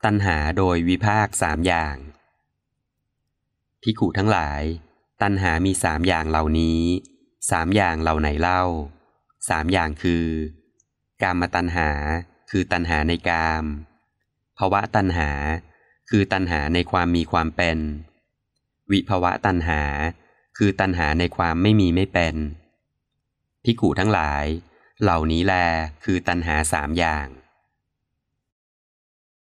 ตัณหาโดยวิภาคสามอย่างภิกขุทั้งหลายตัณหามีสามอย่างเหล่านี้สามอย่างเหล่าไหนเล่าสามอย่างคือกามตัณหาคือตัณหาในกามภวตัณหาคือตัณหาในความมีความเป็นวิภวตัณหาคือตัณหาในความไม่มีไม่เป็นภิกขุทั้งหลายเหล่านี้แลคือตัณหาสามอย่าง